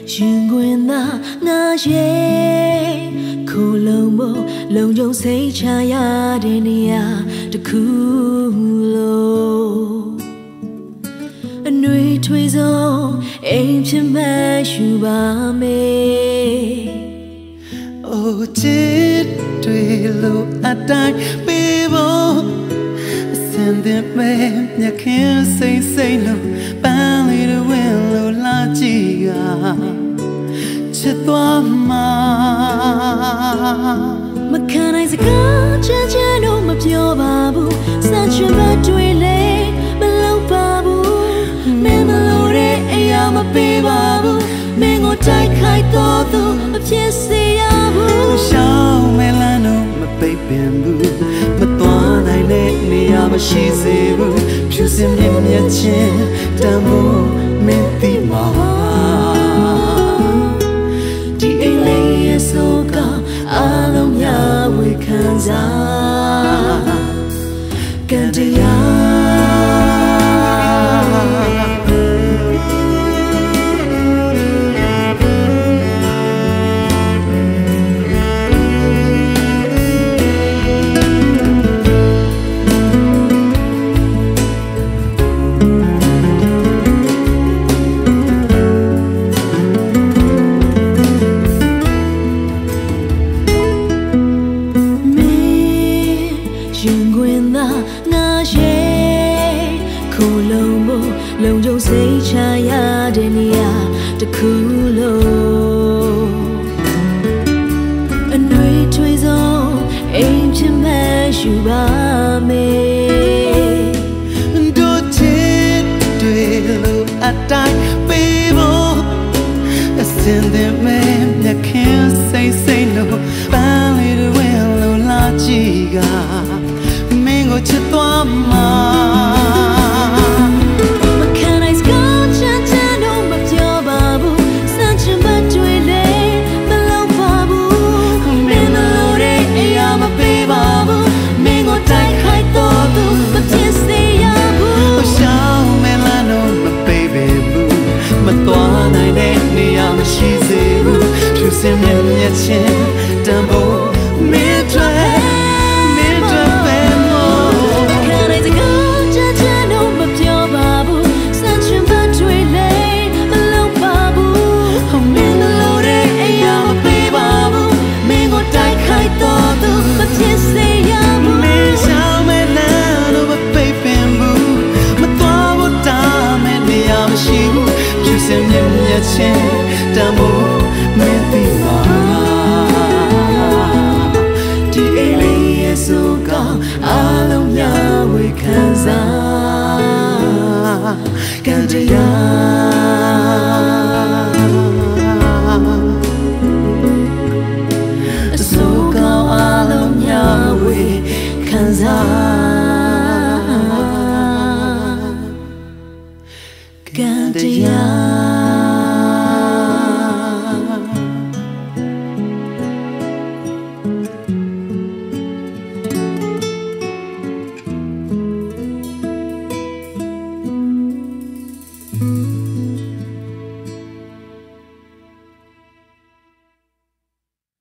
ရင်ခွင်သာငါရဲ့ခိုးလုံးမို့လုံခြုံစိတ်ချရတဲ့နေရာတစ်ခုလို့အနှွေထွေးဆုံးအိမ်ဖြစ်မဲ့ရှူပါမယ်အိုချစ်တွေလို့အတိုင်းပေးဖို့အစင်တဲ့မဲမြခင်စိတ်စိတ်လို့ပန်းလေးတွေဝင်လို့လာကြည့်ကချစ်သွားမှာမခံနိုင်စကားချမ်းချမ်းတော့မပြောပါဘူးစမ်းချင်မတွေ့လေမလုပ်ပါဘူးမင်းမလို့တဲ့အရာမပေးပါဘူးမင်းကိုတိုက်ခိုက်တော့သူမဖြစ်စေရဘူးရှောင်းမဲလန်းတော့မပိတ်ပင်ဘူးမသွားနိုင်တဲ့နေရာမရှိစေဘူးဖြူစင်မြင့်မြတ်ချင်းတမ်းဖို့မင်းသိမှာဒီအိမ်လေးရဲ့ဆိုကအားလုံးရဝေခံစားကံရင်ခွင်သာငါရဲ့ခိုးလုံးမို့လုံခြုံစိတ်ချရတဲ့နေရာတစ်ခုလို့အနှွေထွေးဆုံးအိမ်ဖြစ်မဲ့ရှူပါမယ်တို့ချစ်တွေလို့အတိုင်းပေးဖို့အစင်တဲ့မဲမြခင်စိတ်စိတ်လို့ပန်းလေးတွေဝင်လို့လာကြည့်ကချစ်သွားမှာမခံနိုင်စကားချမ်းချမ်းတော့မပြောပါဘူးစမ်းချင်မတွေ့လေမလုပ်ပါဘူးမင်းမလို့တဲ့အရာမပေးပါဘူးမင်းကိုတိုက်ခိုက်တော့သူမဖြစ်စေရဘူးရှောင်းမဲလန်းတော့မပေးပေဘူးမသွားနိုင်တဲ့နေရာမရှိစေဘူးဖြူစင်မြတ်ချင်းတမ်းဖို့မင်းတွေ့ချင်းတမို့မင်းသိပါဒီအိမ်လေးရဲ့ဆိုကအလုံးများဝေခံစားကံတရား